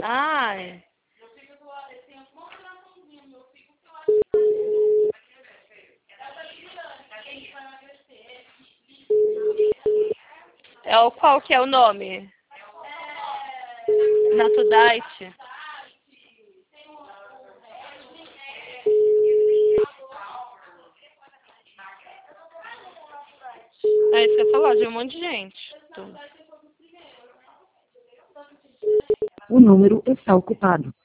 Ai. Qual que é o nome? Natudite. É isso que eu ia falar, de um monte de gente. O número está ocupado.